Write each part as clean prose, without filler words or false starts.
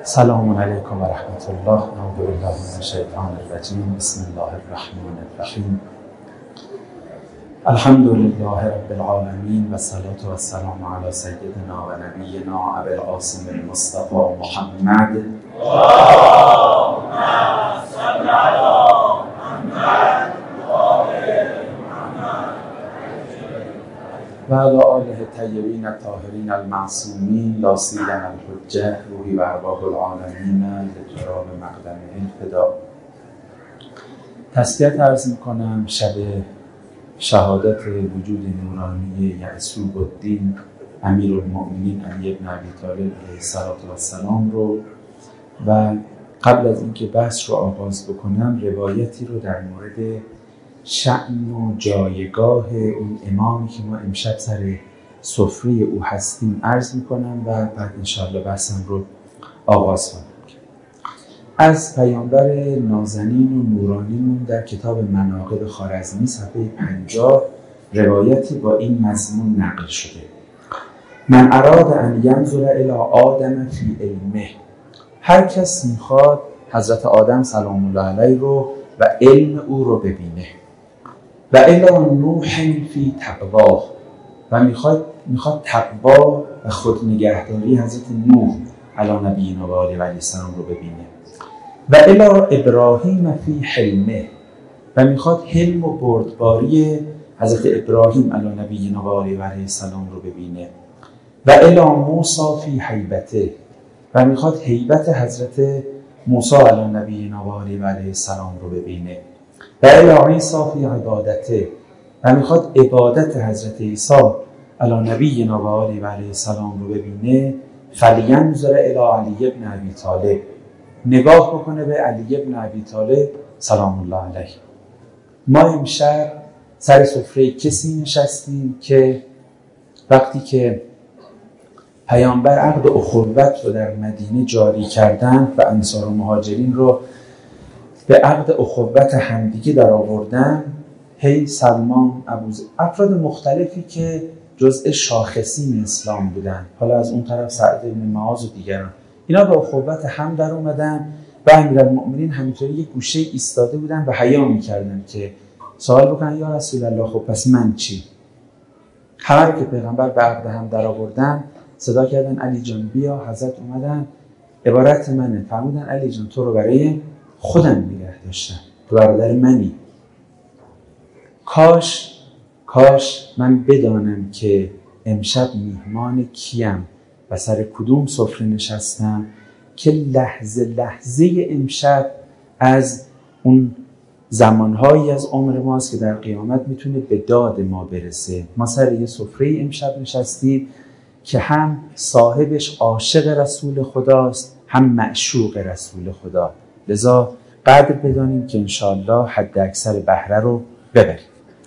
سلام علیکم و رحمت الله. اعوذ بالله من الشیطان الرجیم. بسم الله الرحمن الرحیم. الحمد لله رب العالمین و الصلاة و السلام علی سیدنا و نبینا ابی القاسم المصطفى محمد. اللهم صل علی محمد و علی آله الطیبین الطاهرین المعصومین لا سیما الحجة روحی و ارواح العالمین لتراب مقدمه الفدا. تسلیت عرض میکنم شب شهادت وجود نورانی یعصوب الدین امیرالمؤمنین علی بن ابی طالب علیه السلام رو، و قبل از اینکه بحث رو آغاز بکنم روایتی رو در مورد شأن و جایگاه اون امامی که ما امشب سر سفره او هستیم عرض میکنم و بعد انشاءالله بحثم رو آغاز کنم. از پیامبر نازنین و نورانیمون در کتاب مناقب خوارزمی صفحه 50 روایتی با این مضمون نقل شده: من اراد ان ینظر الی آدم فی علمه. هر کس میخواد حضرت آدم سلام الله علیه رو و علم او رو ببینه، و الی نوح فی تقواه، و میخواد تقوا و خود نگهداری حضرت نوح علی نبینا و آله علیه السلام رو ببینه، و الی ابراهیم فی حلمه، و میخواد حلم و بردباری حضرت ابراهیم علی نبینا و آله علیه السلام رو ببینه، و الی موسی فی هیبته، و میخواد هیبت حضرت موسی علی نبینا و آله علیه السلام رو ببینه، و الی عیسی فی عبادته، و میخواد عبادت حضرت عیسی علی نبینا و آله علیه السلام رو ببینه. فلینظر الی علی بن ابی طالب، نگاه بکنه به علی بن ابی طالب سلام الله علیه. ما امشب سر سفره کسی نشستیم که وقتی که پیامبر عقد اخوت رو در مدینه جاری کردن و انصار و مهاجرین رو به عقد اخوت همدیگه در آوردن، هی سلمان، افراد مختلفی که جزء شاخصین اسلام بودن، حالا از اون طرف سعد بن معاذ و دیگران، اینا به اخوت هم در اومدن و امیرالمؤمنین همینطوری یک گوشه ایستاده بودن و حیا میکردن که سوال بکنن یا رسول الله خب پس من چی؟ همه رو که پیغمبر به عقد هم در آوردن صدا کردن علی جان بیا. حضرت اومدن عبارت منه، فرمودن علی جان تو رو برای خودم نگه داشتم، تو برادر منی. کاش من بدانم که امشب میهمان کیم و سر کدوم سفره نشستم، که لحظه امشب از اون زمانهایی از عمر ماست که در قیامت میتونه به داد ما برسه. ما سر یه سفره امشب نشستیم که هم صاحبش عاشق رسول خداست هم معشوق رسول خدا، لذا قدر بدانیم که انشاءالله حد اکثر بهره رو ببریم.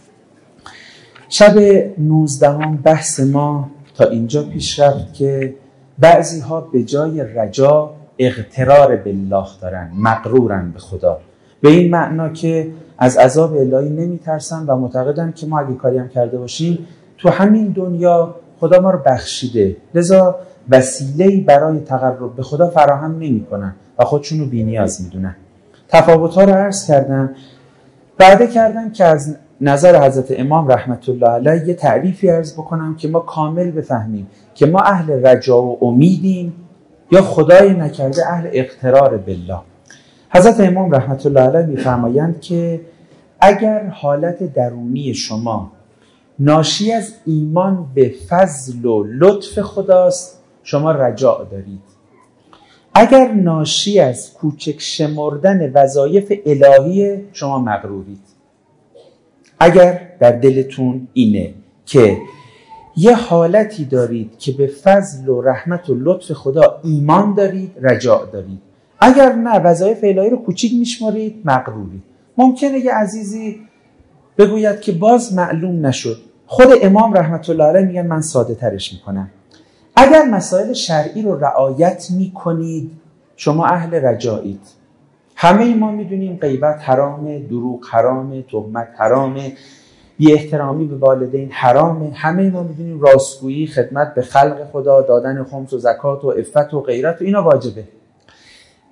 شب 19 بحث ما تا اینجا پیش رفت که بعضی ها به جای رجا اغترار بالله دارن، مغرورن به خدا، به این معنا که از عذاب الهی نمی ترسن و معتقدن که ما اگه کاری هم کرده باشیم تو همین دنیا خدا ما رو بخشیده، لذا وسیله‌ای برای تقرب به خدا فراهم نمی کنن و خودشون رو بی‌نیاز میدونن. تفاوت‌ها رو عرض کردم، وعده کردم که از نظر حضرت امام رحمت الله علیه یه تعریفی عرض بکنم که ما کامل بفهمیم که ما اهل رجا و امیدیم یا خدای نکرده اهل اغترار بالله. حضرت امام رحمت الله علیه میفرمایند که اگر حالت درونی شما ناشی از ایمان به فضل و لطف خداست شما رجا دارید، اگر ناشی از کوچک شمردن وظایف الهی شما مغرورید. اگر در دلتون اینه که یه حالتی دارید که به فضل و رحمت و لطف خدا ایمان دارید، رجا دارید. اگر نه وظایف الهی رو کوچیک میشمارید، مغرورید. ممکنه یه عزیزی بگوید که باز معلوم نشد. خود امام رحمت الله علیه میگن من ساده ترش میکنم. اگر مسائل شرعی رو رعایت میکنید شما اهل رجایید. همه ما میدونیم غیبت حرامه، دروغ حرامه، تهمت حرامه، بی احترامی به والدین حرامه. همه ما میدونیم راستگویی، خدمت به خلق خدا، دادن خمس و زکات و عفت و غیرت و اینا واجبه.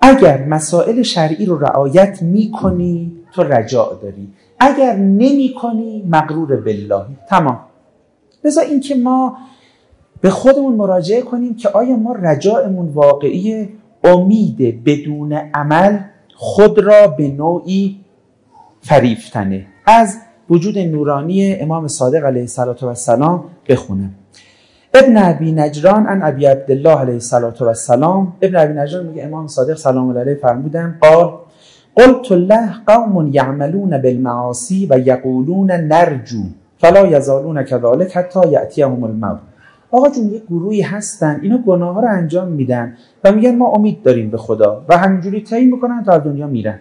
اگر مسائل شرعی رو رعایت میکنی تو رجاء داری، اگر نمیکنی مغرور باللهی. تمام. بذار این که ما به خودمون مراجعه کنیم که آیا ما رجاءمون واقعی، امید بدون عمل خود را به نوعی فریفتنه. از وجود نورانی امام صادق علیه السلام بخونم. ابن ابی نجران عن ابی عبدالله علیه السلام، ابن ابی نجران میگه امام صادق سلام الله علیه فرمودن قال قلت له قوم یعملون بالمعاصی و یقولون نرجو فلا یزالون كذلك حتی یأتیهم الموت. آقا جون یک گروهی هستن اینا گناه ها رو انجام میدن و میگن ما امید داریم به خدا و همینجوری طی میکنن تا از دنیا میرن.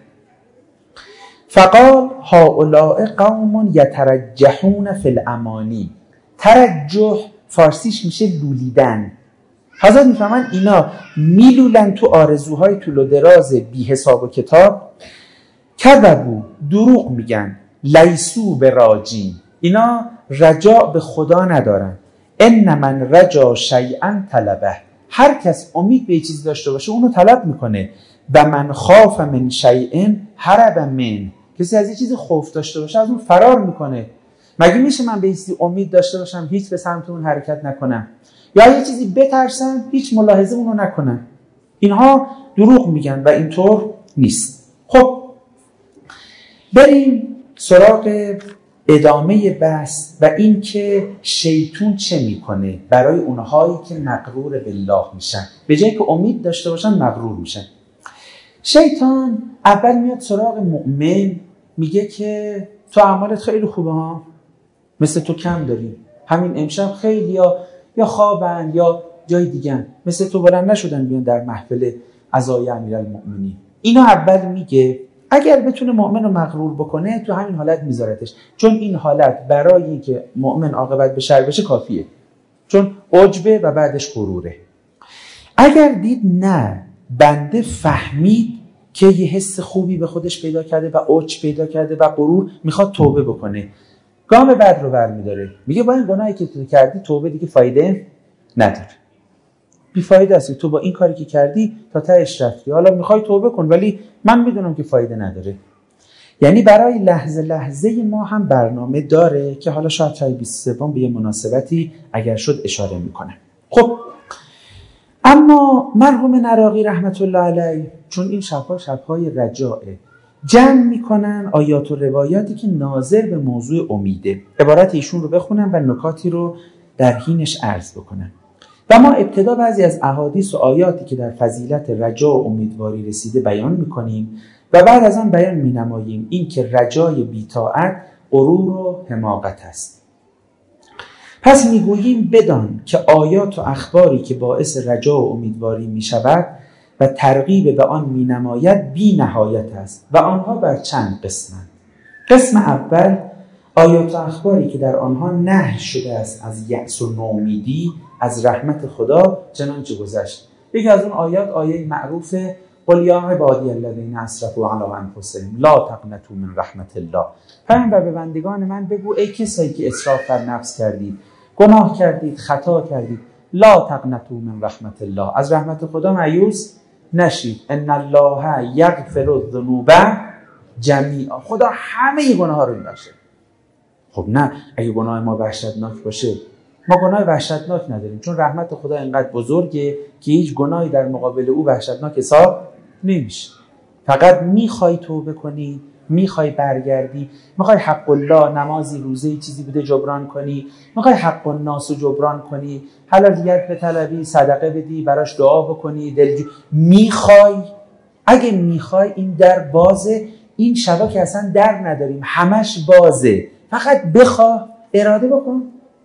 فقال هؤلاء قوم یترجحون فی الامانی. ترجح فارسیش میشه لولیدن. حضرت میفهمن اینا میلولن تو آرزوهای طول و دراز بی حساب و کتاب. کذبوا، دروغ میگن. لیسو به راجین، اینا رجاء به خدا ندارن. ان من رجا شیئا طلبه، هر کس امید به چیزی داشته باشه اونو طلب میکنه. و من خاف من شیئا هرب من، کسی از یه چیزی خوف داشته باشه از اون فرار میکنه. مگه میشه من به چیزی امید داشته باشم هیچ به سمت اون حرکت نکنم، یا یه چیزی بترسم هیچ ملاحظه اونو نکنم؟ اینها دروغ میگن و اینطور نیست. خب بریم سراغ ادامه بحث و این که شیطان چه میکنه برای اونهایی که مغرور بالله میشن، به جایی که امید داشته باشن مغرور میشن. شیطان اول میاد سراغ مؤمن، میگه که تو اعمالت خیلی خوبه ها، مثل تو کم داری، همین امشب خیلی یا خوابن یا جای دیگه مثل تو بلند نشدن بیان در محفل عزای امیرالمؤمنین. اینا اول میگه اگر بتونه مؤمن رو مغرور بکنه تو همین حالت میذارتش، چون این حالت برای اینکه مؤمن عاقبت به شر بشه کافیه، چون عجبه و بعدش غروره. اگر دید نه بنده فهمید که یه حس خوبی به خودش پیدا کرده و عجب پیدا کرده و غرور، میخواد توبه بکنه، گام بعد رو برمیداره، میگه با این گناهی که تو کردی توبه دیگه فایده نداره، بیفایده است، تو با این کاری که کردی تا تهش رفتی، حالا میخوای توبه کن ولی من میدونم که فایده نداره. یعنی برای لحظه لحظه ما هم برنامه داره که حالا شاید شاید 23 به یه مناسبتی اگر شد اشاره میکنه. خب اما مرحوم نراقی رحمت الله علیه چون این شبهای رجاعه، جمع میکنن آیات و روایاتی که ناظر به موضوع امیده. عبارت ایشون رو بخونم و نکاتی رو در حینش عرض بکنم. و ما ابتدا بعضی از احادیث و آیاتی که در فضیلت رجا و امیدواری رسیده بیان میکنیم و بعد از آن بیان مینماییم این که رجای بی‌طاعت غرور و حماقت است. پس میگوییم بدان که آیات و اخباری که باعث رجا و امیدواری میشود و ترغیب به آن مینماید بی نهایت است و آنها بر چند قسمند. قسم اول آیات و اخباری که در آنها نهی شده است از یأس و نومیدی از رحمت خدا، چنانچه گذشت. یکی از اون آیات آیه معروف قل یا عبادی الذین اسرفوا علی انفسهم لا تقنطوا من رحمت الله. پیامبر به بندگان من بگو ای کسایی که اسراف بر نفس کردید، گناه کردید، خطا کردید، لا تقنطوا من رحمت الله، از رحمت خدا مایوس نشید. ان الله یغفر الذنوب جمیعا، خدا همه گناه ها رو میبخشه. خب نه، اگه گناه ما وحشتناک باشه، ما گناه وحشتناک نداریم، چون رحمت خدا اینقدر بزرگه که هیچ گناهی در مقابل او وحشتناک حساب نمیشه. فقط میخوای توبه کنی، میخوای برگردی، میخوای حق الله، نمازی روزه‌ای چیزی بوده جبران کنی، میخوای حق الناس رو جبران کنی، حلالیت بطلبی، صدقه بدی، براش دعا بکنی، میخوای. اگه میخوای این در بازه، این شبا که اصلا در نداریم، همش بازه، فقط بخواه، اراده بکن.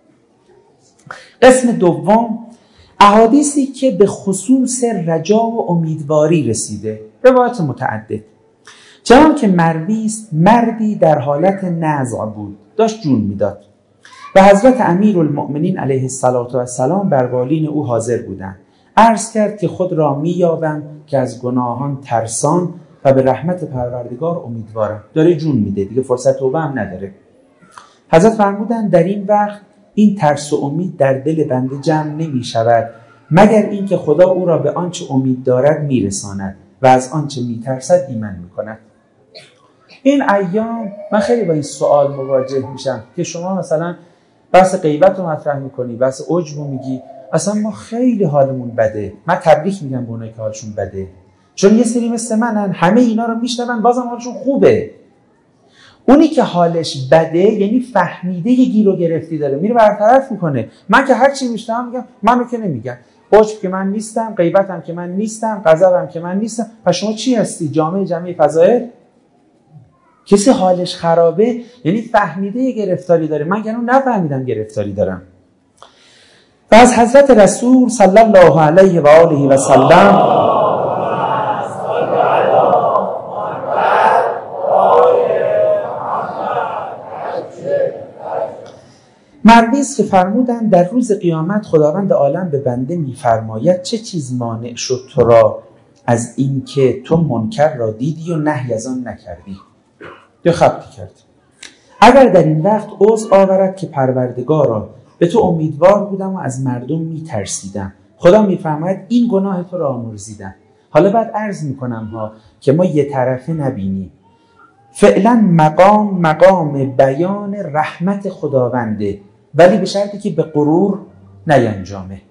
قسم دوم احادیثی که به خصوص رجا و امیدواری رسیده، روایات متعدد. چنان که مروی است مردی در حالت نزع بود، داشت جون میداد و حضرت امیرالمؤمنین علیه السلام بر بالین او حاضر بودند. عرض کرد که خود را میابم که از گناهان ترسان و به رحمت پروردگار امیدوارم. داره جون میده دیگه، فرصت توبه هم نداره. حضرت فرمودند در این وقت این ترس و امید در دل بنده جمع نمی شود مگر اینکه خدا او را به آنچه امید دارد میرساند و از آنچه میترسد ایمن میکند. این ایام من خیلی با این سوال مواجه میشم که شما مثلا بحث غیبت رو مطرح میکنی، بحث عجب رو میگی، اصلا ما خیلی حالمون بده. من تبریک میگم به اونایی که حالشون بده، چون یه سری مثل منن همه اینا رو میشنون بازم حالشون خوبه. اونی که حالش بده یعنی فهمیده یه گیر و گرفتی داره، میره برطرف میکنه. من که هر چی میشنم میگم منو که نمیگم، عجب که من نیستم، غیبتم که من نیستم، غضبم که من نیستم. پس شما چی هستی؟ جامعه فضائل؟ کسی حالش خرابه یعنی فهمیده یه گرفتاری داره. من که نفهمیدم گرفتاری دارم. و از حضرت رسول صلی الله علیه و آله و سلم مروی است که فرمودند در روز قیامت خداوند عالم به بنده می‌فرماید چه چیز مانع شد تو را از این که تو منکر را دیدی و نهی از آن نکردی یا خبتی کردی. اگر در این وقت عذر آورد که پروردگارا به تو امیدوار بودم و از مردم میترسیدم، خدا میفرماید این گناه تو را آمرزیدم. حالا بعد عرض میکنم که ما یه طرفه نبینیم. فعلا مقام بیان رحمت خداونده، ولی به شرطی که به غرور نینجامه.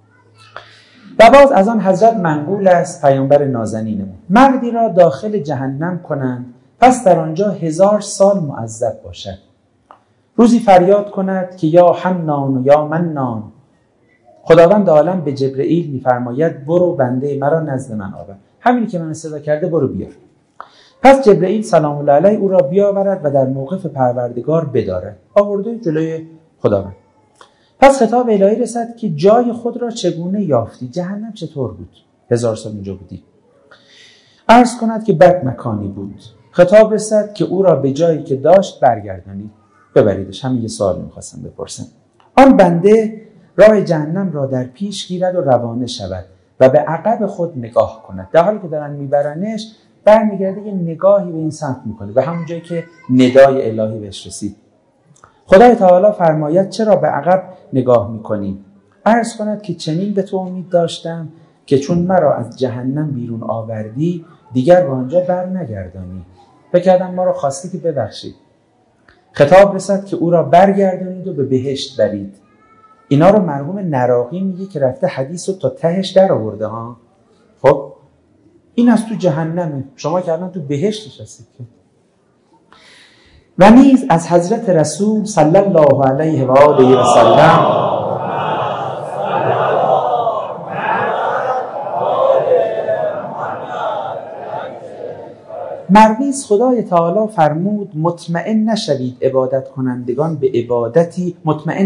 و باز از آن حضرت منقول است پیامبر نازنینمون، مردی را داخل جهنم کنند پس در آنجا 1000 سال معذب باشد. روزی فریاد کند که یا حنان و یا منان. خداوند عالم به جبرئیل میفرماید برو بنده مرا نزد من آور، همینی که من صدا کرده برو بیار. پس جبرئیل سلام الله علیه او را بیاورد و در موقف پروردگار بدارد. آورده جلوی خداوند. پس خطاب الهی رسد که جای خود را چگونه یافتی؟ جهنم چطور بود؟ 1000 سال اونجا بودی. عرض کند که بد مکانی بود. خطاب رسد که او را به جایی که داشت برگردانید، ببریدش. همین یه سوال می‌خواستم بپرسم. آن بنده راه جهنم را در پیش گیرد و روانه شود و به عقب خود نگاه کند. در حالی که دارن میبرنش برمیگرده یه نگاهی به این سمت میکنه، به همون جایی که ندای الهی بهش رسید. خدای تعالی فرماید چرا به عقب نگاه میکنی؟ عرض کند که چنین به تو امید داشتم که چون مرا از جهنم بیرون آوردی دیگر به آنجا بر نگردانی. فکر کردم ما را خواستی که ببخشید. خطاب رسد که او را برگردانید و به بهشت برید. اینا رو مرحوم نراقی میگه که رفته حدیث رو تا تهش در آورده ها. خب این از تو جهنمه، شما که الان تو بهشتش هستید. و نیز از حضرت رسول صلی الله علیه و آله و سلم مروی است خدای تعالی فرمود مطمئن نشوید عبادت کنندگان به عبادتی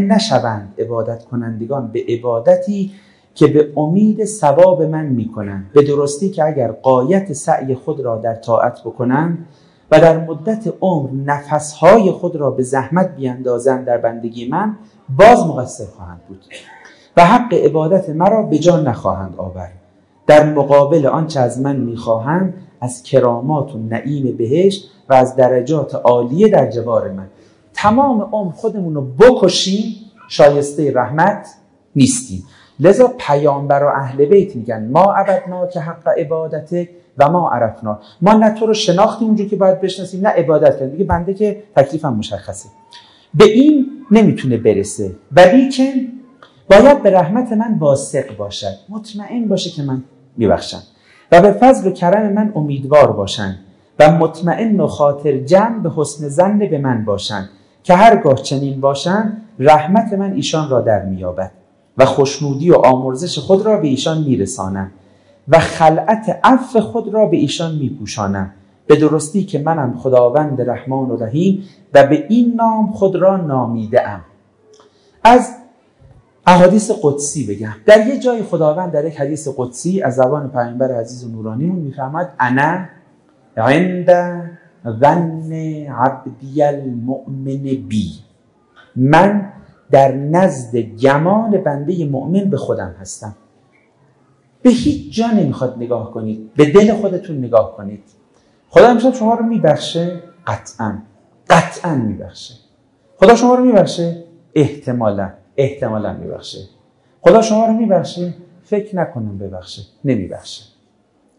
که به امید ثواب من میکنند، به درستی که اگر غایت سعی خود را در طاعت بکنند و در مدت عمر نفسهای خود را به زحمت بیندازند در بندگی من، باز مقصر خواهند بود و حق عبادت مرا به جا نخواهند آورد. در مقابل آنچه از من میخواهند از کرامات و نعیم بهشت و از درجات عالیه در جوار من. تمام عمر خودمون رو بکشیم شایسته رحمت نیستیم. لذا پیامبر و اهل بیت میگن ما عبدنا که حق عبادته و ما عرفنا. ما نه تو رو شناختیم اونجور که باید بشناسیم، نه عبادت کردیم. دیگه بنده که تکلیفم مشخصه، به این نمیتونه برسه، ولی که باید به رحمت من واثق باشد، مطمئن باشه که من میبخشم و به فضل و کرم من امیدوار باشن و مطمئن و خاطر جمع به حسن ظن به من باشن که هرگاه چنین باشن رحمت من ایشان را در میابد و خوشنودی و آمرزش خود را به ایشان میرسانم و خلعت عفو خود را به ایشان میپوشانم، به درستی که منم خداوند رحمان و رحیم و به این نام خود را نامیده ام. از احادیث قدسی بگم. در یه جای خداوند در یک حدیث قدسی از زبان پیامبر عزیز و نورانیمون میفرماید انا عند ظن عبدی المؤمن بی، من در نزد گمان بنده مؤمن به خودم هستم. به هیچ جا نمیخواد نگاه کنید، به دل خودتون نگاه کنید. خدا امشب شما رو میبخشه؟ قطعا میبخشه. خدا شما رو میبخشه؟ احتمالا میبخشه. خدا شما رو میبخشه؟ فکر نکنم ببخشه، نمیبخشه.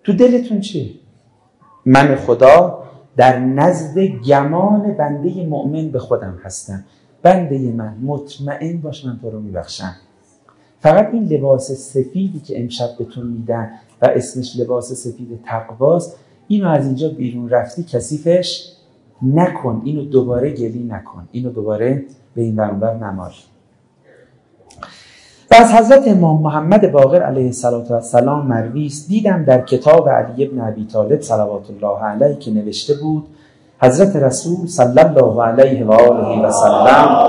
تو دلتون چیه؟ من خدا در نزد گمان بنده مؤمن به خودم هستم. بنده من مطمئن باش من تو رو میبخشم. فقط این لباس سفیدی که امشب بهتون میدن و اسمش لباس سفید تقواست، اینو از اینجا بیرون رفتی کثیفش نکن، اینو دوباره گلی نکن، اینو دوباره به این ورانور نمال. و از حضرت امام محمد باقر علیه السلام مروی است: دیدم در کتاب علی ابن ابی طالب صلوات الله علیه که نوشته بود حضرت رسول صلی الله علیه و آله و سلم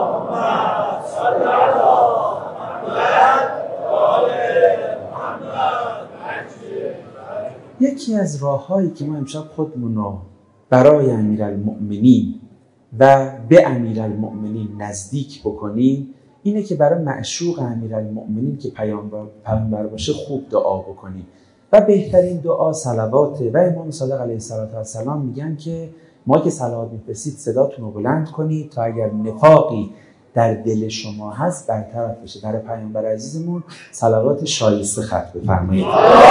یکی از راه‌هایی که ما امشب خودمونو برای امیرالمؤمنین و به امیرالمؤمنین نزدیک بکنیم اینه که برای معشوق امیرالمؤمنین که پیامبر باشه خوب دعا بکنیم و بهترین دعا صلواته. و امام صادق علیه السلام میگن که ما که صلوات می‌فرستید صداتون رو بلند کنید تا اگر نفاقی در دل شما هست برطرف بشه. برای پیامبر عزیزمون صلوات شایسته ختم بفرمایید.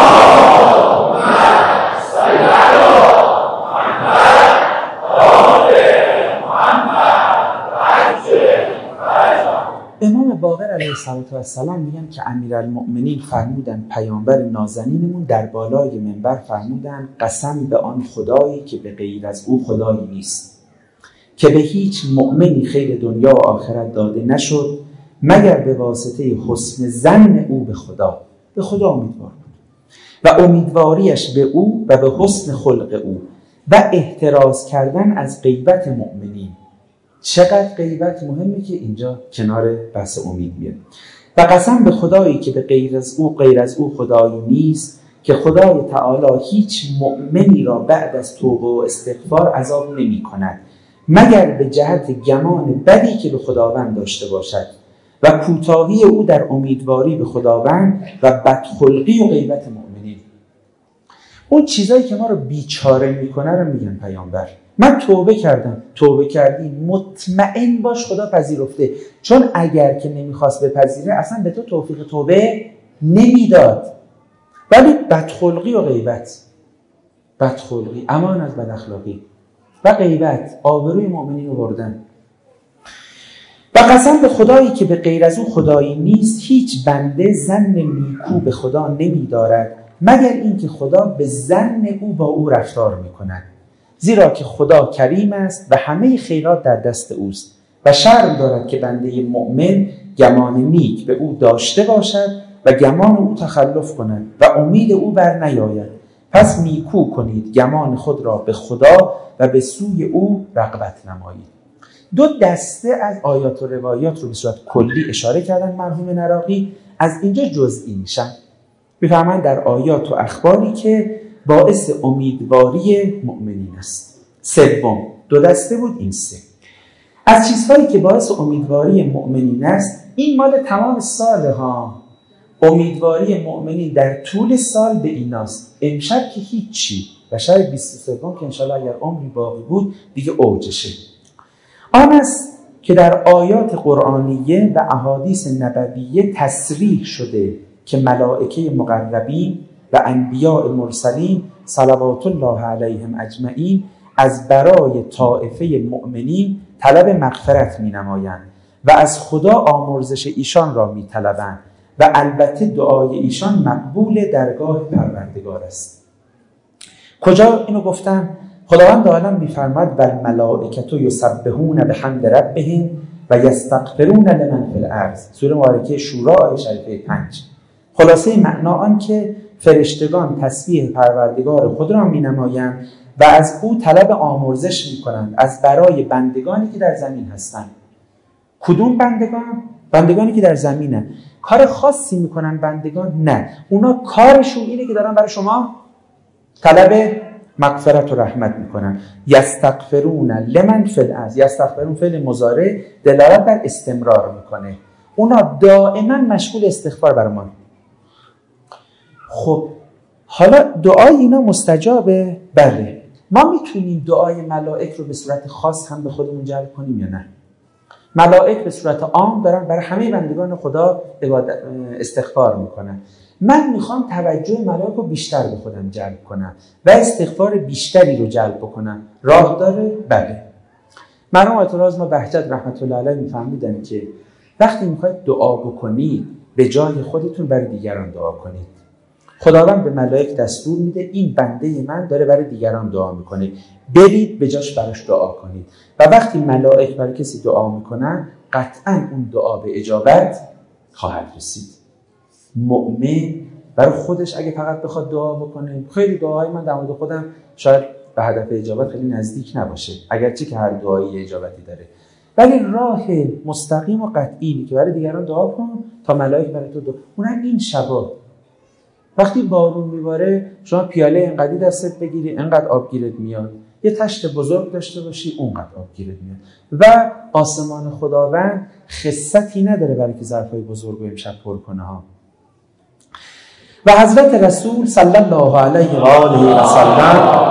امام باقر علیه السلام میگن که امیرالمؤمنین فرمودن پیامبر نازنینمون در بالای منبر فرمودن قسم به آن خدایی که به غیر از او خدایی نیست که به هیچ مؤمنی خیر دنیا و آخرت داده نشد مگر به واسطه حسن ظن او به خدا. به خدا امیدوار بود و امیدواریش به او و به حسن خلق او و احتراز کردن از غیبت مؤمنین. چقدر غیبت مهمه که اینجا کنار بحث امید میاد. و قسم به خدایی که به غیر از او خدایی نیست که خدای تعالی هیچ مؤمنی را بعد از توبه و استغفار عذاب نمی کند مگر به جهت گمان بدی که به خداوند داشته باشد و کوتاهی او در امیدواری به خداوند و بدخلقی و غیبت مؤمنین. اون چیزایی که ما رو بیچاره میکنه رو میگن پیامبر من توبه کردم. توبه کردی مطمئن باش خدا پذیرفته، چون اگر که نمیخواست بپذیره اصلا به تو توفیق توبه نمیداد. ولی بدخلقی و غیبت، بدخلقی امان از بداخلاقی و غیبت آبروی مؤمنین رو بردن. و قسم به خدایی که به غیر از او خدایی نیست هیچ بنده ظن نیکو به خدا نمیدارد مگر اینکه خدا به ظن او با او رفتار میکند، زیرا که خدا کریم است و همه خیرات در دست اوست و شرم دارد که بنده مؤمن گمان نیک به او داشته باشد و گمان او تخلف کند و امید او بر نیاید. پس نیکو کنید گمان خود را به خدا و به سوی او رغبت نمایید. دو دسته از آیات و روایات رو به صورت کلی اشاره کردن مرحوم نراقی، از اینجا جزئی میشن. بفهمن در آیات و اخباری که باعث امیدواری مؤمنین است. سوم دو دسته بود، این سه از چیزهایی که باعث امیدواری مؤمنین است. این مال تمام سال ها، امیدواری مؤمنین در طول سال به ایناست. امشب که هیچی و شاید 23 که انشالله اگر عمری باقی بود دیگه اوجشه. آن است که در آیات قرآنیه و احادیث نبویه تصریح شده که ملائکه مقربین و انبیاء مرسلین صلوات الله علیهم اجمعین از برای طائفه مؤمنین طلب مغفرت می نمایند و از خدا آمرزش ایشان را می طلبند و البته دعای ایشان مقبول درگاه پروردگار است. کجا اینو گفتم؟ خداوند عالم می‌فرماید والملائکة یسبحون بحمد ربهم و یستغفرون لمن فی الارض. سوره مبارکه شورا آیه شریفه 5. خلاصه معنا آن که فرشتگان تسبیح پروردگار خود را می‌نمایند و از او طلب آمرزش می‌کنند از برای بندگانی که در زمین هستند. کدوم بندگان؟ بندگانی که در زمینن. کار خاصی می‌کنن بندگان؟ نه، اونا کارشون اینه که دارن برای شما طلب مغفرت و رحمت میکنن. یستغفرون لمن فی الارض. یستغفرون فعل مضارع دلالت بر استمرار میکنه. اونا دائما مشغول استغفار برای ما. خب حالا دعای اینا مستجابه؟ بله. ما میتونیم دعای ملائک رو به صورت خاص هم به خودمون جلب کنیم یا نه؟ ملائک به صورت عام دارن برای همه بندگان خدا استغفار میکنن، من میخوام توجه ملائک رو بیشتر به خودم جلب کنم و استغفار بیشتری رو جلب کنم. راه داره؟ بله. مرحوم آیت الله ما بهجت رحمت الله علیه میفهمیدن که وقتی میخواید دعا بکنید به جای خودتون برای دیگران دعا کنید. خداوند به ملائک دستور میده این بنده من داره برای دیگران دعا میکنه، برید به جاش براش دعا کنید. و وقتی ملائک برای کسی دعا میکنن قطعا اون دعا به اجابت خواهد رسید. مؤمن برای خودش اگه فقط بخواد دعا بکنه، خیلی دعاهای من در مورد خودم شاید به هدف اجابت خیلی نزدیک نباشه، اگرچه که هر دعایی اجابتی داره، ولی راه مستقیم و قطعی که برای دیگران دعا کن تا ملائک برای تو دعا. اونم این شبا وقتی بارون میباره شما پیاله اینقدی دستت بگیری اینقدر آب گیرت میاد، یه تشت بزرگ داشته باشی اونقدر آب گیرت میاد. و آسمان خداوند خصتی نداره برای که ظرفای بزرگ رو امشب پر کنه ها. و حضرت رسول صلی الله علیه و آله و سلم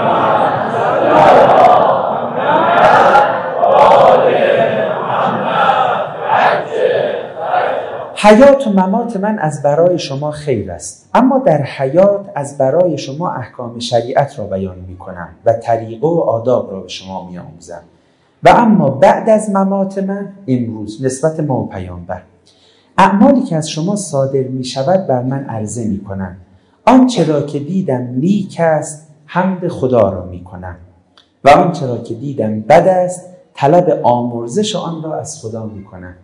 حیات و ممات من از برای شما خیر است، اما در حیات از برای شما احکام شریعت را بیان می کنم و طریقه و آداب را به شما می آموزم. و اما بعد از ممات من، امروز نسبت ما و پیامبر، اعمالی که از شما صادر می شود بر من عرضه می کنم. آنچه را که دیدم نیک است حمد خدا را می کنم و آنچه را که دیدم بد است طلب آمرزش آن را از خدا می کنم.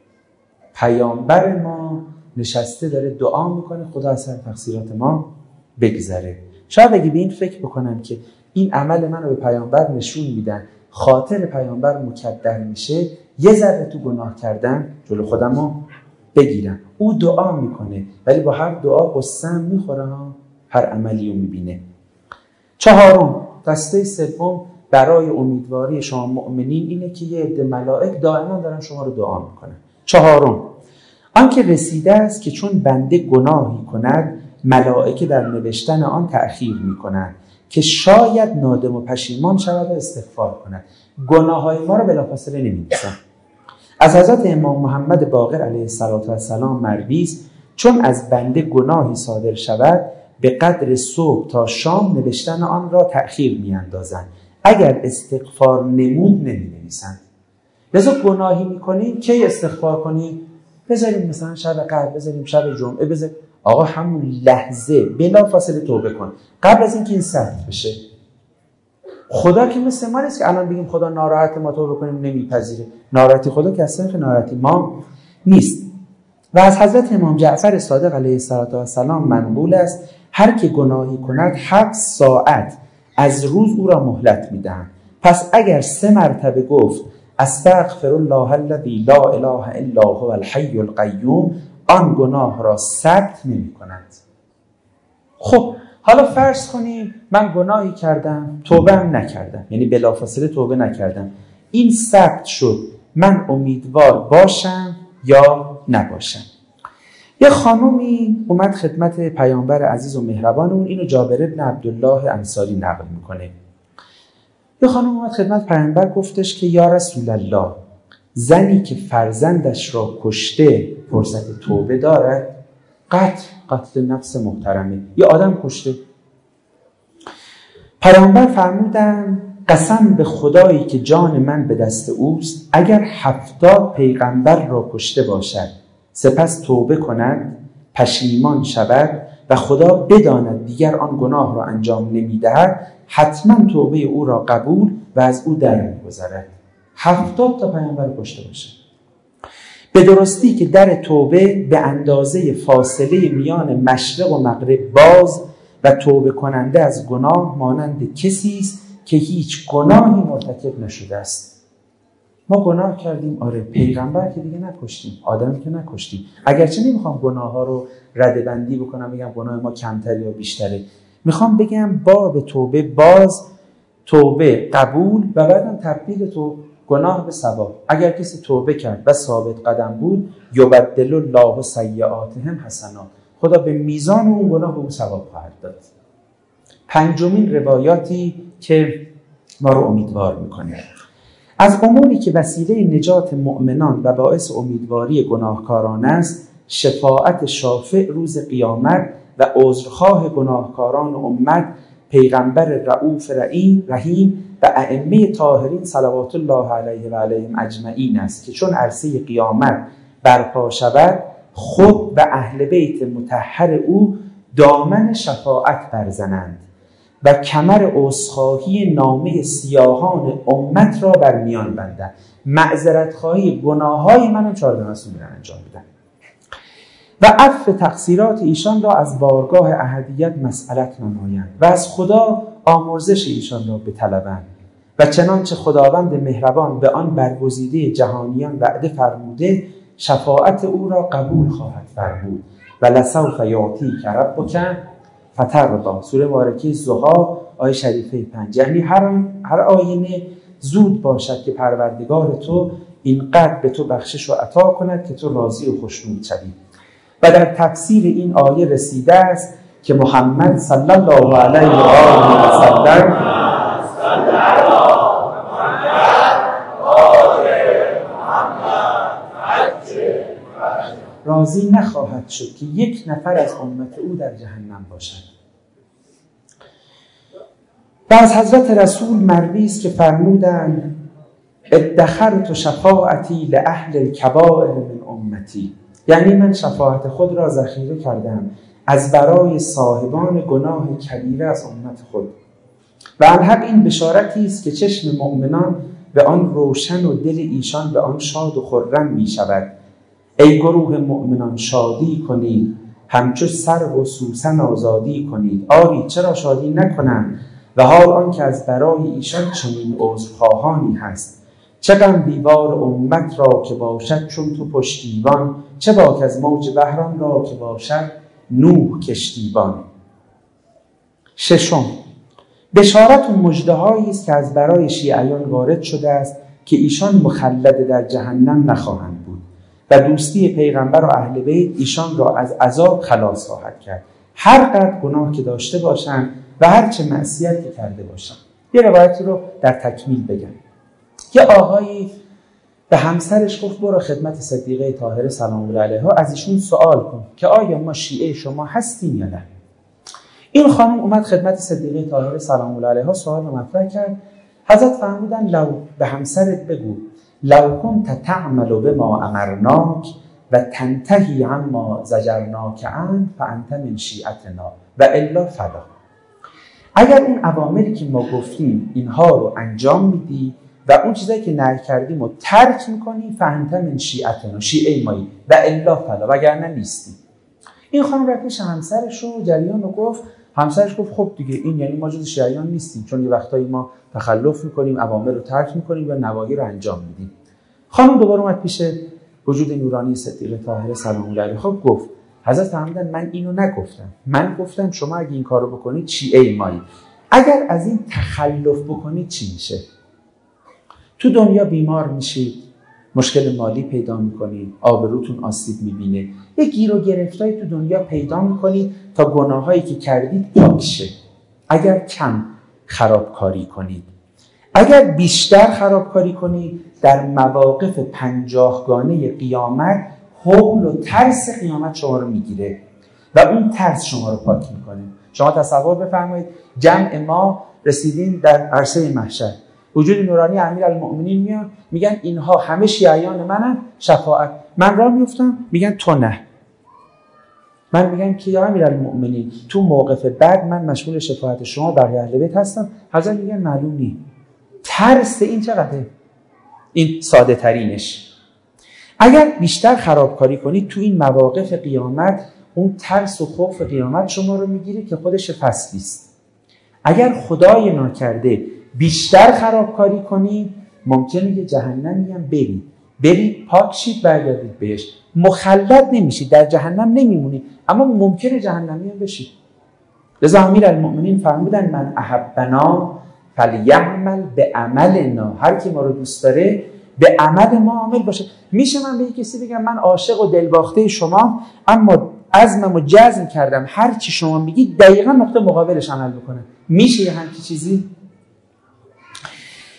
پیامبر ما نشسته داره دعا میکنه خدا از سر تقصیرات ما بگذره. شاید اگه به این فکر بکنم که این عمل من رو به پیامبر نشون میدن، خاطر پیامبر مکدر میشه، یه ذره تو گناه کردن جلو خودم رو بگیرم. او دعا میکنه ولی با هر دعا قسم میخوره ها، هر عملی رو میبینه. چهارم، دسته سوم برای امیدواری شما مؤمنین اینه که یه عده ملائک دائما دارن شما رو دعا میکنن. چهارم، آنکه رسیده است که چون بنده گناهی کند ملائکه در نوشتن آن تأخیر میکنند که شاید نادم و پشیمان شود و استغفار کند. گناههای ما رو بلافاصله نمی‌نویسن. از حضرت امام محمد باقر علیه السلام مروی است چون از بنده گناهی صادر شود به قدر صبح تا شام نوشتن آن را تأخیر میاندازند، اگر استغفار نمود نمی‌نویسند. لذا گناهی میکنیم کی استغفار کنیم؟ بذاریم مثلا شب قدر، بذاریم شب جمعه، بذاریم آقا همون لحظه بلافاصله توبه کن قبل از اینکه این سخت بشه. خدا که مثل ما نیست که الان بگیم خدا ناراحت ما توبه کنیم نمیپذیره. ناراحتی خدا که اصلا ناراحتی ما نیست. و از حضرت امام جعفر صادق علیه السلام منقول است هر که گناهی کند 7 ساعت از روز او را مهلت میدهند. پس اگر 3 مرتبه گفت استغفر الله الذی لا اله الا هو الحی القیوم، آن گناه را ثبت نمی کند. خب حالا فرض کنیم من گناهی کردم توبه هم نکردم، یعنی بلافاصله توبه نکردم، این ثبت شد، من امیدوار باشم یا نباشم؟ یه خانومی اومد خدمت پیامبر عزیز و مهربانمون، اینو جابر ابن عبدالله انصاری نقل میکنه. یه خانم اومد خدمت پیامبر گفتش که یا رسول الله، زنی که فرزندش را کشته فرصت توبه دارد؟ قتل نفس محترمه، یه آدم کشته. پیامبر فرمودن قسم به خدایی که جان من به دست اوست، اگر 70 پیغمبر را کشته باشد سپس توبه کند پشیمان شود و خدا بداند دیگر آن گناه را انجام نمیدهد، حتما توبه او را قبول و از او در می‌گذرد. 70 تا پیامبر کشته باشه. به درستی که در توبه به اندازه فاصله میان مشرق و مغرب باز و توبه کننده از گناه مانند کسی است که هیچ گناهی مرتکب نشده است. ما گناه کردیم، آره، پیغمبر که دیگه نکشتیم، آدم که نکشتیم. اگرچه نمیخوام گناه ها رو ردبندی بکنم بگم گناه ما کمتر یا بیشتره، میخوام بگم باب توبه باز، توبه قبول و بعدم تبدیل تو گناه به ثواب. اگر کسی توبه کرد و ثابت قدم بود، یبدل الله سیئاتهم حسنات، خدا به میزان اون گناه به اون ثواب خواهد داد. پنجمین روایاتی که ما رو امیدوار میکنه، از اموری که وسیله نجات مؤمنان و باعث امیدواری گناهکاران است، شفاعت شافع روز قیامت و عذرخواه گناهکاران امت پیغمبر رؤوف رحیم و ائمه طاهرین صلوات الله علیه و علیهم اجمعین است که چون عرصه قیامت برپا شود خود و اهل بیت مطهر او دامن شفاعت برزنند و کمر عذرخواهی نامه سیاهان امت را بر میان بندند. معذرت خواهی گناههای منم 4 مسئولین انجام بدن و عفو تقصیرات ایشان را از بارگاه احدیت مسئلت نمایند و از خدا آمرزش ایشان را بطلبند و چنانچه خداوند مهربان به آن برگزیده جهانیان وعده فرموده شفاعت او را قبول خواهد فرمود و لسوف یعطیک ربک فترضی. سوره بارکه ضحی آیه شریفه 5. یعنی هر آینه زود باشد که پروردگار تو اینقدر به تو بخشش و عطا کند که تو راضی و خوشنود شوی. و در تفسیر این آیه رسیده است که محمد صلی الله علیه و آله و سلم راضی نخواهد شد که یک نفر از امت او در جهنم باشد. و از حضرت رسول مروی است که فرمودند ادخرت شفاعتی لاهل الکبائر من امتی، یعنی من شفاعت خود را ذخیره کردم از برای صاحبان گناه کبیره از امت خود. و الحق این بشارتی است که چشم مؤمنان به آن روشن و دل ایشان به آن شاد و خرم می شود. ای گروه مؤمنان شادی کنید، همچو سرو و سوسن آزادی کنید. آری چرا شادی نکنند و حال آن که از برای ایشان چنین عذرخواهانی هست. چه غم دیوار امت را که باشد چون تو پشتیبان، چه باک از موج بحران را که باشد نوح کشتیبان. 6. بشارت و مژده‌هایی است که از برای شیعیان وارد شده است که ایشان مخلد در جهنم نخواهند بود و دوستی پیغمبر و اهل بیت ایشان را از عذاب خلاص خواهد کرد، هر قدر گناه که داشته باشند و هر چه معصیتی کرده باشند. یه روایتی رو در تکمیل بگم. یه آقایی به همسرش گفت برو خدمت صدیقه طاهره سلام الله علیها از ایشون سوال کن که آیا ما شیعه شما هستیم یا نه. این خانم اومد خدمت صدیقه طاهره سلام الله علیها سوال رو مطرح کرد. حضرت فرمودن لو به همسرت بگو لو کنت تعمل بما امرناک و تنتهی عما زجرناک عنه فانت من شیعتنا و الا فلا. اگر اون اوامری که ما گفتیم اینها رو انجام میدی و اون چیزایی که نهی کردیم رو ترک میکنی فانت من شیعتنا، شیعه مایی، و الا فلا، وگرنه نیستی. این خانم رفت پیش همسرش رو جریان رو گفت. همسرش گفت خب دیگه این یعنی ما جز شیعیان نیستیم، چون یه وقتایی ما تخلف میکنیم، اوامر رو ترک میکنیم و نواهی رو انجام میدیم. خانم دوباره اومد پیش وجود نورانی صدیقه طاهره سلام الله علیها. خب گفت حضرت فرمودن من اینو نگفتم، من گفتم شما اگه این کارو بکنید شیعه مایی. اگر از این تخلف بکنید چی میشه؟ تو دنیا بیمار میشید، مشکل مالی پیدا میکنید، آبروتون آسیب میبینه، یه گیر و گرفتایی تو دنیا پیدا میکنید تا گناهایی که کردید پاک شه. اگر کم خرابکاری کنید، اگر بیشتر خرابکاری کنید، در مواقف 50گانه قیامت هول و ترس قیامت شما رو میگیره و اون ترس شما رو پاک میکنه. شما تصور بفرمایید جمع ما رسیدیم در عرصه محشر، وجود نورانی امیرالمؤمنین میان میگن اینها همه شیعیان منن، شفاعت. من راه میفتم میگن تو نه. من میگم که یا امیرالمؤمنین تو موقف بعد من مشمول شفاعت شما بقیه اهل بیت هستم. حضرت میگن معلوم نی. ترس این چقدره؟ این ساده ترینش. اگر بیشتر خرابکاری کنید تو این مواقف قیامت اون ترس و خوف قیامت شما رو میگیره که خودش فصلی است. اگر خدای ناکرده بیشتر خرابکاری کنید ممکنه یه جهنمی هم برید پاک شید برگردید بهش، مخلد نمیشید، در جهنم نمیمونید، اما ممکنه جهنمی هم بشید. لذا امیرالمؤمنین فرمودن من احبنا فلیعمل به عملنا، هر کی ما رو دوست داره به عمل ما عامل باشه. میشه من به کسی بگم من عاشق و دلباخته شما، اما عزممو جزم کردم هر چی شما میگید دقیقاً نقطه مقابلش عمل بکنم؟ میشه یه همچین چیزی؟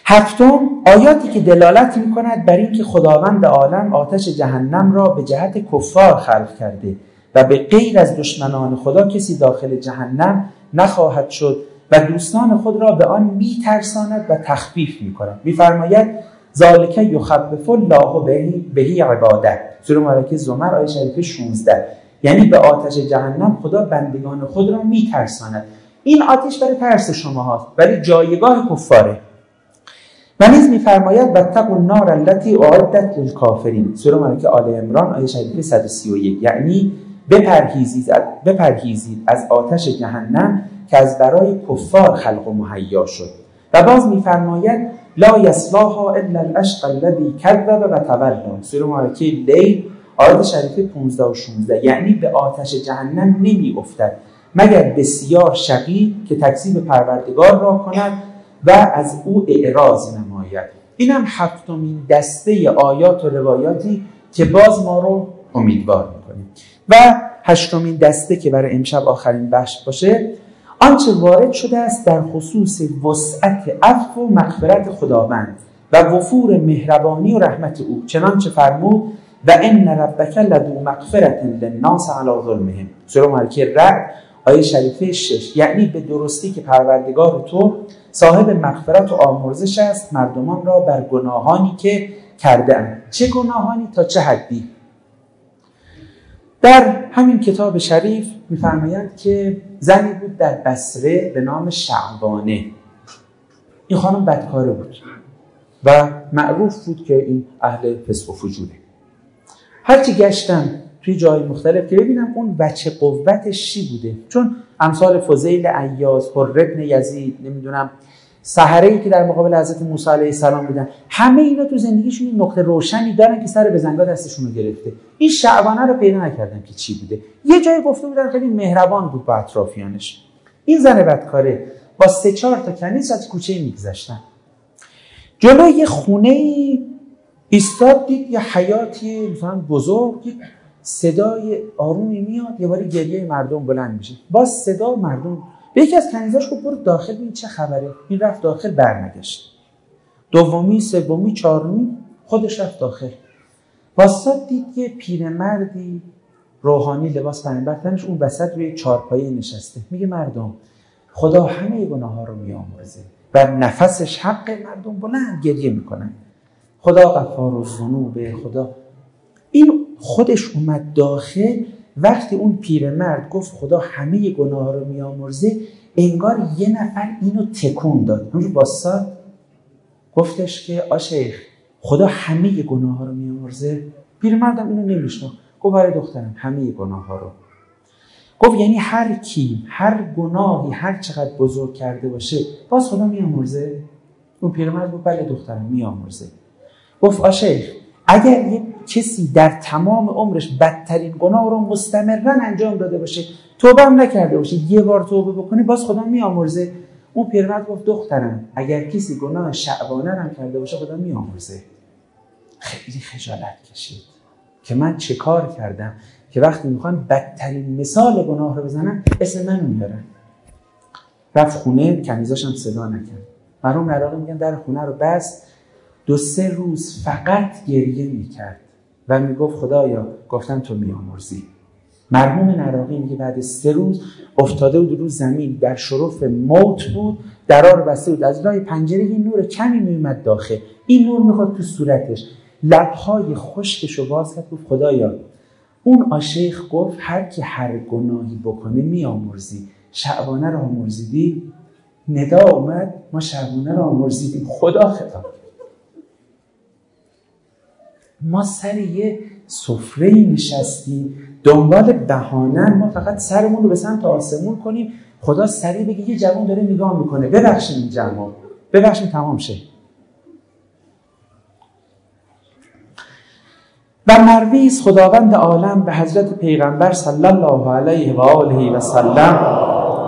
هفتم، آیاتی که دلالت می‌کند بر اینکه خداوند عالم آتش جهنم را به جهت کفار خلق کرده و به غیر از دشمنان خدا کسی داخل جهنم نخواهد شد و دوستان خود را به آن می‌ترساند و تخفیف می‌کند. می‌فرماید ذالک یخفف الله به عباده، سوره مبارکه زمر آیه شریفه 16. یعنی به آتش جهنم خدا بندگان خود را می‌ترساند. این آتش برای ترس شما هاست، ولی جایگاه کفاره. و نیز می‌فرماید واتقوا النار التي اعدت للکافرین، سوره مبارکه آل عمران آیه شریفه 131. یعنی بپرهیزید از آتش جهنم که از برای کفار خلق و مهیا شد. و باز می‌فرماید لا یصلاها الا الاشقى الذی کذب و تولی، سوره مبارکه لیل آیه شریفه 15 و 16. یعنی به آتش جهنم نمی‌افتد مگر بسیار شقی که تکذیب پروردگار را کند و از او اعراض نماید. اینم هفتمین دسته آیات و روایاتی که باز ما رو امیدوار می‌کنه. و هشتمین دسته که برای امشب آخرین بخش باشه، آنچه وارد شده است در خصوص وسعت عفو و مغفرت خداوند و وفور مهربانی و رحمت او، چنانچه فرمود و ان ربک لذو مغفرة للناس علی ظلمهم، سوره مبارکه رعد آیه شریفه 6. یعنی به درستی که پروردگار تو صاحب مغفرت و آمرزش است مردمان را بر گناهانی که کرده اند. چه گناهانی تا چه حدی؟ در همین کتاب شریف می‌فرمایند که زنی بود در بصره به نام شعبانه. این خانم بدکاره بود و معروف بود که این اهل فسق و فجوره. هرچی گشتم توی جای مختلف که ببینم اون وجه قوتش چی بوده، چون امثال فضیل عیاض، حر بن یزید، نمیدونم سحره‌ای که در مقابل حضرت موسی علیه السلام بودن، همه اینا تو زندگیشون این نقطه روشنی دارن که سر بزنگا دستشون رو گرفته. این شعبانه رو پیدا نکردم که چی بوده. یه جایی گفته بودن خیلی مهربان بود با اطرافیانش. این زن بدکاره با 3-4 تا کنیز از کوچه میگذشتن، جلوی یه خونه‌ای ایستاد، دید یه حیاتی مثلا بزرگ، صدای آرومی میاد، یه باری گریه مردم بلند میشه. باز صدا مردم به یکی از کنیزاش گفت برو داخل ببین چه خبره. این رفت داخل، برنگشت. دومی، سومی، چهارمی خودش رفت داخل. واسط دید یه پیرمردی روحانی لباس بنبرتنش اون وسط روی چارپایه نشسته. میگه مردم خدا همه گناه‌ها رو میآمرزه و نفسش حق مردم بلند گریه میکنن. خدا غفار الذنوب، خدا. این خودش اومد داخل. وقتی اون پیرمرد گفت خدا همه گناه‌ها رو میآمرزه، انگار یه نفر اینو تکون داد. همونجور واسط گفتش که آشیخ خدا همه گناه‌ها رو میآمرزه؟ پیرمردم اینو نمیشناخت. گفت آره دخترم همه گناه‌ها رو. گفت یعنی هر کی هر گناهی هر چقدر بزرگ کرده باشه باز خدا میآمرزه؟ اون پیرمرد گفت بله دخترم میآمرزه. گفت آشیخ اگر یک کسی در تمام عمرش بدترین گناه رو مستمرا انجام داده باشه، توبه هم نکرده باشه، یه بار توبه بکنه باز خدا میآمرزه؟ اون پیرمرد گفت دخترم اگر کسی گناه شعبانه هم کرده باشه خدا میآمرزه. خیلی خجالت کشید که من چه کار کردم که وقتی میخوان بدترین مثال گناه رو بزنن اسم منو میارن. رفت خونه، کنیزاش هم صدا نکرد. مرحوم عراقی میگن در خونه رو بست، 2-3 روز فقط گریه میکرد و میگفت خدایا گفتم تو میآمرزی. مرحوم عراقی میگه بعد 3 روز افتاده بود رو زمین، در شرف موت بود، درا رو بسته بود، از لای پنجره یه نور کمی میومد داخل، این نور میخواد تو صورتش، لبهای خشکشو باز کرد، گفت خدایا اون آشیخ گفت هر کی هر گناهی بکنه میآمرزی، شعبانه رو آمرزیدی؟ ندا اومد ما شعبانه رو آمرزیدیم. خدا خطاب ما سر یه سفره نشستیم دنبال بهانه، ما فقط سرمون رو به سمت آسمون کنیم، خدا سریع بگه یه جوان داره نگاه میکنه ببخشید این جماعت، ببخشید تمام شه. و مروی است خداوند عالم به حضرت پیغمبر صلی الله علیه و آله و سلم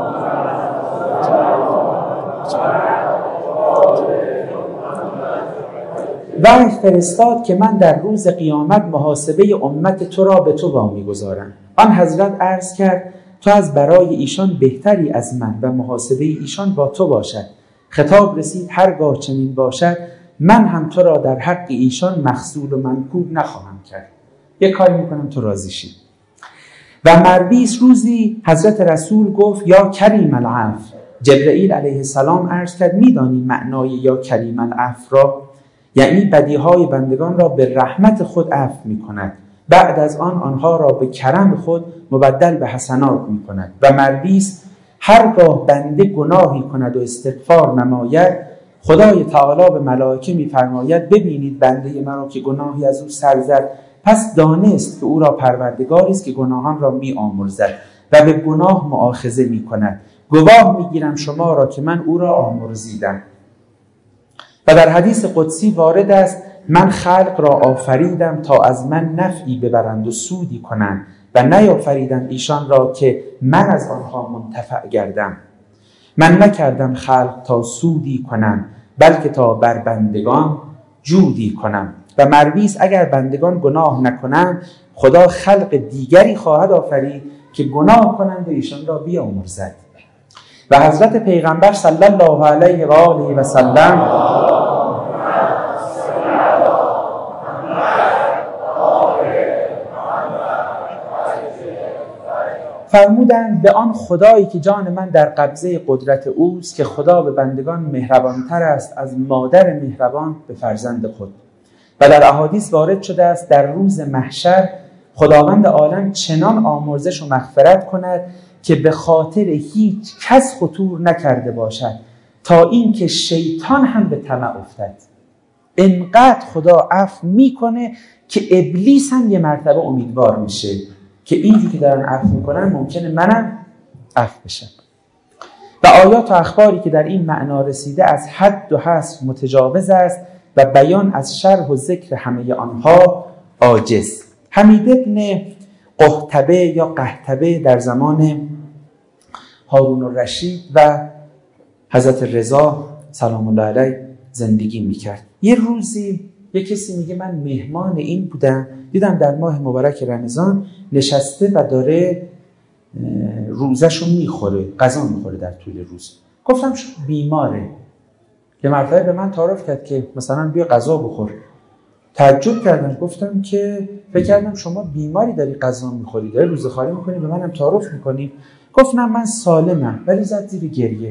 وحی فرستاد که من در روز قیامت محاسبه امت تو را به تو وامیگذارم. آن حضرت عرض کرد تو از برای ایشان بهتری از من و محاسبه ایشان با تو باشد. خطاب رسید هرگاه چنین باشد من هم تو را در حق ایشان مخذول و منکوب نخواهم کرد. یک کاری میکنم تو راضی شی. و مرویس روزی حضرت رسول گفت یا کریم العفو. جبرئیل علیه السلام عرض کرد میدانی معنای یا کریم العفو را؟ یعنی بدیهای بندگان را به رحمت خود عفو میکند، بعد از آنها را به کرم خود مبدل به حسنات میکند. و مرویس هرگاه بنده گناهی کند و استغفار نماید خدای تعالی به ملائکه میفرماید ببینید بنده مرا که گناهی از او سر زد، پس دانست که او را پروردگاری است که گناهان را میآمرزد و به گناه مؤاخذه میکند. گواه میگیرم شما را که من او را آمرزیدم. و در حدیث قدسی وارد است من خلق را آفریدم تا از من نفعی ببرند و سودی کنند و نیافریدم ایشان را که من از آنها منتفع گردم. من نکردم خلق تا سودی کنم بلکه تا بر بندگان جودی کنم. و مرویس اگر بندگان گناه نکنند خدا خلق دیگری خواهد آفرید که گناه کنند و ایشان را بیامرزد. و حضرت پیغمبر صلی الله علیه و آله و سلم فرمودند به آن خدایی که جان من در قبضه قدرت اوست که خدا به بندگان مهربانتر است از مادر مهربان به فرزند خود. و در احادیث وارد شده است در روز محشر خداوند عالم چنان آمرزش و مغفرت کند که به خاطر هیچ کس خطور نکرده باشد تا این که شیطان هم به طمع افتد. انقدر خدا عفو میکنه که ابلیس هم یه مرتبه امیدوار میشه که اینجور که دارن عفو میکنن ممکنه منم عفو بشم. و آیات و اخباری که در این معنا رسیده از حد و حصر متجاوز است و بیان از شرح و ذکر همه آنها عاجز. حمید ابن قحطبه یا قحطبه در زمان هارون الرشید و حضرت رضا سلام الله علیه زندگی میکرد. یه روزی یه کسی میگه من مهمان این بودم، دیدم در ماه مبارک رمضان نشسته و داره روزشو میخوره، غذا میخوره در طول روز. گفتم شو بیماره. یه مرتبه به من تعارف کرد که مثلا بیا غذا بخور. تعجب کردم، گفتم که فکر کردم شما بیماری داری غذا میخوری، داری روزه خواری میکنی، به منم تعارف میکنی. گفت نه من سالمم. ولی زد زیر گریه.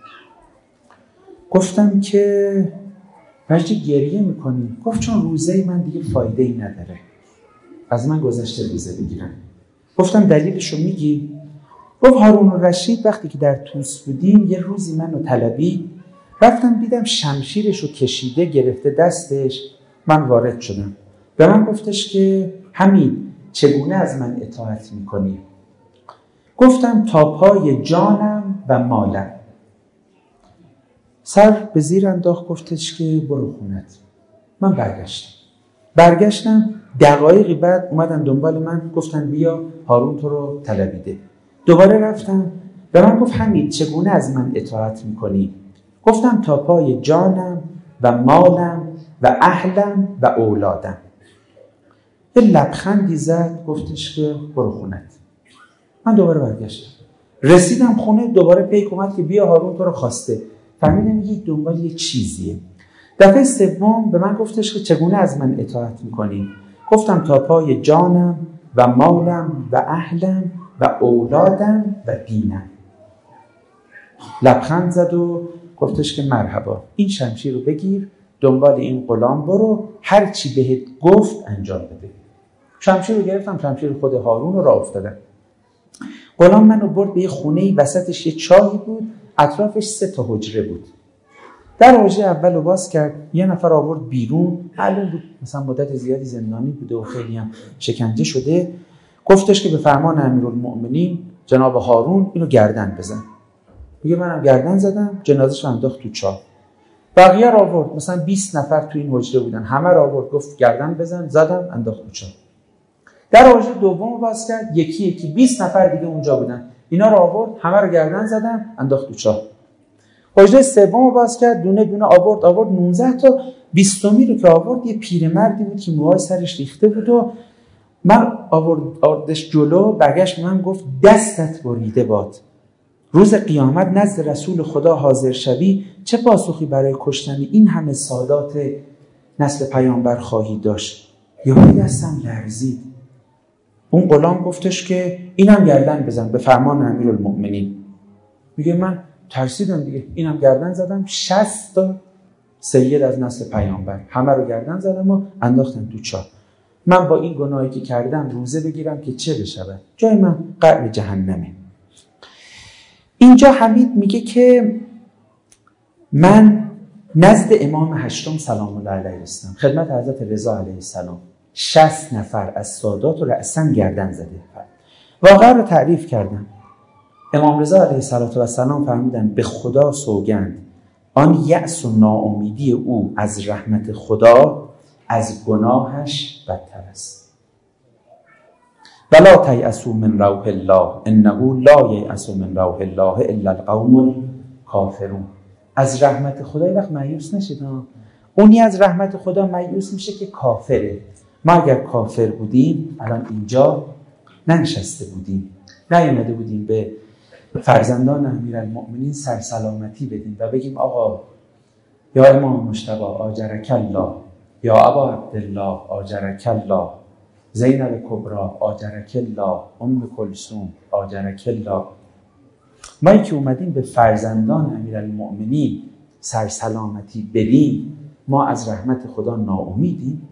گفتم که برچه گریه میکنی؟ گفت چون روزه من دیگه فایده ای نداره، از من گذشته روزه بگیرم. گفتم دلیلشو میگی؟ گفت هارون الرشید وقتی که در طوس بودیم یه روزی منو طلبید، رفتم دیدم شمشیرشو کشیده گرفته دستش، من وارد شدم. به من گفتش که حمید چگونه از من اطاعت میکنی؟ گفتم تا پای جانم و مالم. سر به زیر انداخت، گفتش که برو خونت. من برگشتم دقایقی بعد اومدن دنبال من، گفتن بیا هارون تو رو طلبیده. دوباره رفتم، به من گفت حمید چگونه از من اطاعت میکنی؟ گفتم تا پای جانم و مالم و اهلم و اولادم. یه لبخندی زد، گفتش که برو خونت. من دوباره برگشتم، رسیدم خونه، دوباره پیک اومد که بیا هارون تو رو خواسته. فهمیدم یک دنبال یه چیزیه. دفعه سوم به من گفتش که چگونه از من اطاعت میکنی؟ گفتم تا پای جانم و مالم و اهلم و اولادم و دینم. لبخند زد و گفتش که مرحبا، این شمشیر رو بگیر، دنبال این غلام برو، هر چی بهت گفت انجام بده. شمشیر رو گرفتم، شمشیر خود هارون رو راه افتادم. غلام منو برد به یه خونه‌ای، وسطش یه چاهی بود، اطرافش 3 حجره بود. در حجره اول رو باز کرد، یه نفر آورد بیرون، معلوم بود مثلا مدت زیادی زندانی بوده و خیلی هم شکنجه شده. گفتش که به فرمان امیرالمؤمنین جناب هارون اینو گردن بزن. میگه منم گردن زدم، جنازه‌شو انداخت تو چاه. بقیه رو آورد، مثلا 20 نفر تو این حجره بودن، همه رو آورد گفت گردن بزن، زدم انداخت تو چاه. در حجره دوم باز کرد، یکی 20 نفر دیگه اونجا بودن، اینا رو آورد، همه رو گردن زدم انداخت تو چاه. حجره سوم باز کرد، دونه دونه آورد 19 تا. 20می رو که آورد یه پیرمردی بود که موهای سرش ریخته بود و من آوردش جلو، برگشت من گفت دستت بریده باد. روز قیامت نزد رسول خدا حاضر شوی، چه پاسخی برای کشتن این همه سادات نسل پیامبر خواهی داشت؟ یهودی دستم لرزید. اون غلام گفتش که اینم گردن بزن به فرمان امیرالمؤمنین. میگه من ترسیدم دیگه، اینم گردن زدم، 60 تا سید از نسل پیامبر همه رو گردن زدم و انداختم تو چاه. من با این گناهی که کردم روزه بگیرم که چه بشود؟ جای من قعر جهنمه. اینجا حمید میگه که من نزد امام هشتم سلام الله علیه رسیدم، خدمت حضرت رضا علیه السلام. 60 نفر از سادات رو رأساً گردن زده. واقعا رو تعریف کردم. امام رضا علیه السلام فرمودن به خدا سوگند آن یأس و ناامیدی او از رحمت خدا از گناهش بدتر است. ولا تیأسوا من روح الله انه لا ییأس من روح الله الا القوم الکافرون. از رحمت خدا یک وقت مایوس نشید. اونی از رحمت خدا مایوس میشه که کافره. ما اگر کافر بودیم الان اینجا ننشسته بودیم، نیامده بودیم به فرزندان امیرالمؤمنین سرسلامتی بدیم و بگیم آقا یا امام مجتبی آجرک الله، یا ابا عبدالله آجرک الله، زینب کبری آجرک الله، ام کلثوم آجرک الله. ما که اومدیم به فرزندان امیرالمؤمنین سرسلامتی بدیم، ما از رحمت خدا ناامیدیم؟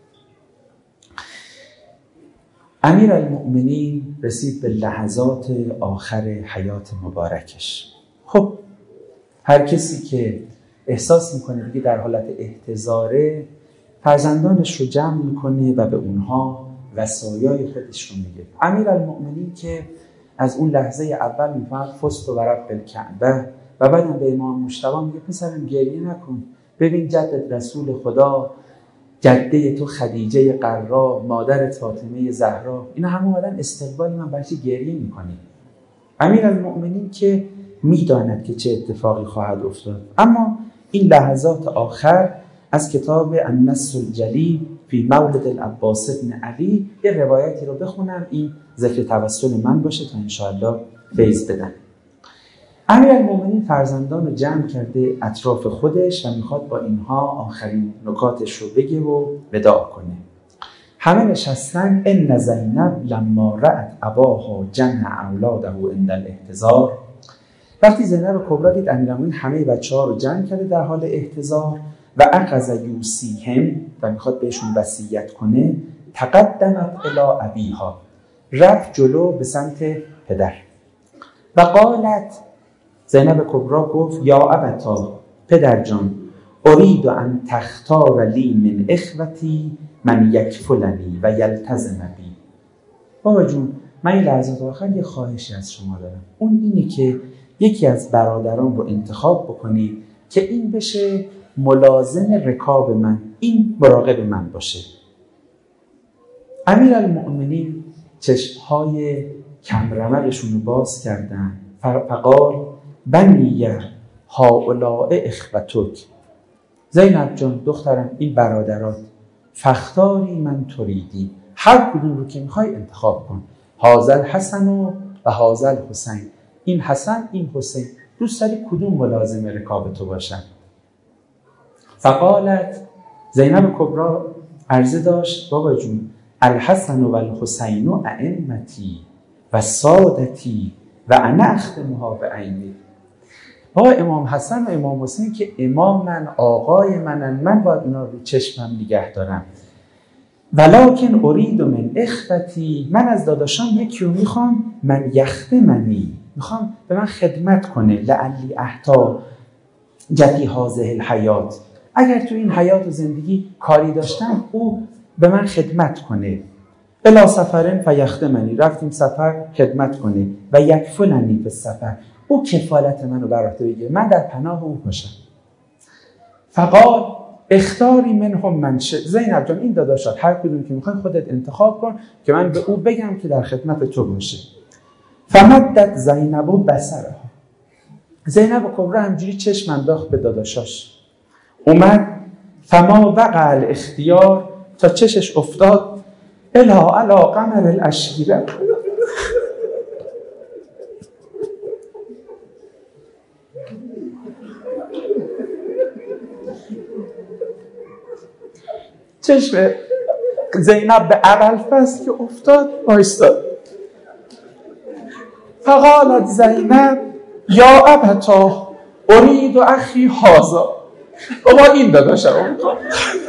امیرالمؤمنین رسید به لحظات آخر حیات مبارکش. خب هر کسی که احساس میکنه دیگه در حالت احتضاره، فرزندانش رو جمع میکنه و به اونها وصایای خودش رو میگه. امیرالمؤمنین که از اون لحظه اول میفهمد فست و رب الکعبه و بعدم به امام مجتبی میگه پسرم گریه نکن، ببین جدت رسول خدا، جده تو خدیجه قرا، مادرت فاطمه زهرا، اینا همه اومدن استقبال من، برای چی گریه میکنی؟ امیرالمؤمنین که میداند که چه اتفاقی خواهد افتاد. اما این لحظات آخر از کتاب النص الجلی فی مولد العباس بن علی یه روایتی رو بخونم، این ذکر توسل من باشه تا انشاءالله فیض بدن. امیرالمؤمنین فرزندان رو جمع کرده اطراف خودش و میخواد با اینها آخرین نکاتش رو بگه و وداع کنه. همه نشستن. ان زینب لما رأت اباها جمع اولاده عند الاحتضار. وقتی زینب کبری دید امیرالمؤمنین همه بچه‌ها رو جمع کرده در حال احتضار و اخذ یوصیهم و میخواد بهشون وصیت کنه، تقدمت الی ابیها، رفت جلو به سمت پدر و قالت، زینب کبری گفت یا ابتا، پدر جان، اريد ان تختار لی من اخوتی من یکفلنی و یلتزم بی. بابا جون من این لحظات آخر یه خواهشی از شما دارم، اون اینه که یکی از برادران رو انتخاب بکنی که این بشه ملازم رکاب من، این مراقب من باشه. امیرالمؤمنین چشمهای کمرمقشون رو باز کردن. فقال بنی هؤلاء اخوتک، زینب جان دخترم این برادرات، فختاری من تریدی، هر کدوم رو که میخوای انتخاب کن. هذا الحسن و هذا الحسین، این حسن این حسین، دوست داری کدوم ملازم رکاب تو باشن؟ فقالت، زینب کبری عرضه داشت بابا جون، الحسن و الحسین ائمتی و سادتی و انا اختمها بعینی. بابا امام حسن و امام حسین که امامن، آقای منن، من باید اونا رو چشمم نگه دارم. ولکن ارید من اخوتی، من از داداشان یکی رو میخوام، من یخدمنی، میخوام به من خدمت کنه، لعلی احتا جفی هذه الحیات، اگر تو این حیات و زندگی کاری داشتم او به من خدمت کنه. الا سفرن فیخدمنی، رفتیم سفر خدمت کنه، و یکفلنی به سفر، او کفالت منو بر عهده بگیره، من در پناه او باشم. فقال اختاری منهم من شئت، زینب جان این داداشات هر کدوم که میخوای خودت انتخاب کن که من به او بگم که در خدمت تو باشه. فمدت زینب بصرها، زینب کبری همجوری چشم انداخت به داداشاش، اومد فما وقع الاختیار، تا چشش افتاد الی قمر العشیره، چشم زینب به ابوالفضل که افتاد وایستاد. فقالت زینب یا ابتا ارید و اخی هذا. بابا این داداشم میخوام.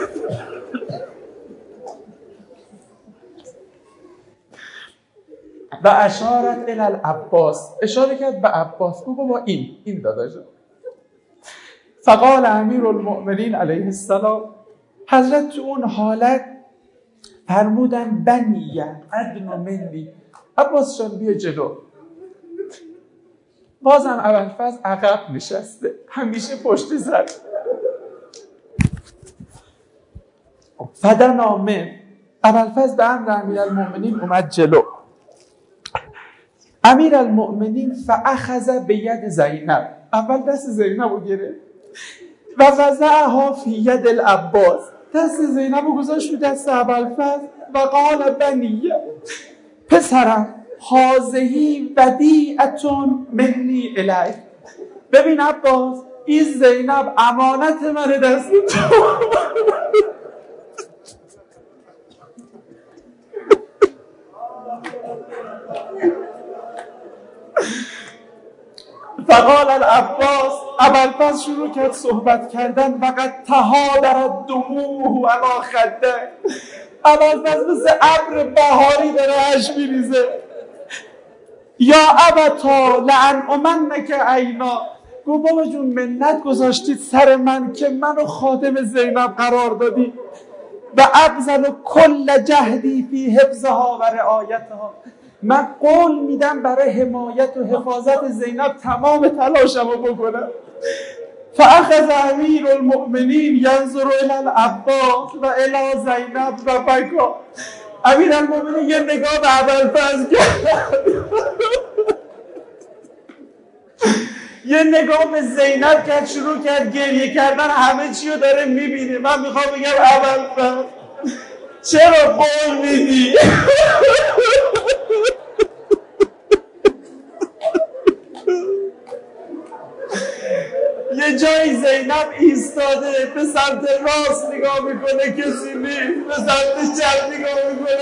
و اشارت الی العباس، اشاره کرد به عباس. بابا این داداشم. فقال امیرالمؤمنین علیه السلام، حضرت تو اون حالت فرمودن بنیه ادنو منی، عباس جان بیا جلو. بازم ابوالفضل عقب نشسته، همیشه پشت سر. فدنا من، ابوالفضل به امر امیرالمؤمنین اومد جلو. امیرالمؤمنین فاخذ بید زینب، اول دست زینب رو گرفت و وضعها فی ید العباس، دست زینب رو گذاشت رو دست ابوالفضل و قال بنیه، پسرم هذه ودیعتون منی الیک. ببین عباس، این زینب امانت من دست تو. فقال العباس، ابوالفضل شروع کرد صحبت کردن. وقد تهادرت دموعه علی خده، ابوالفضل مثل ابر بهاری داره اشک میریزه. یا ابتا لانعمنک عینا، گو بابا جون منت گذاشتید سر من که منو خادم زینب قرار دادی. و ابذل کل جهدی فی حفظها و رعایتها، من قول میدم برای حمایت و حفاظت زینب تمام تلاشمو بکنم. فاخذ امیر المؤمنین ینظر الی العباس و الی زینب و بکا، امیر المؤمنین یه نگاه به ابوالفضل کرد، یه نگاه به زینب کرد، شروع کرد گریه کردن. همه چی رو داره میبینه. من میخوام بگم ابوالفضل چرا قول میدی؟ یه جایی زینب ایستاده، به سمت راست نگاه میکنه کسی نیست، به سمت چپ نگاه میکنه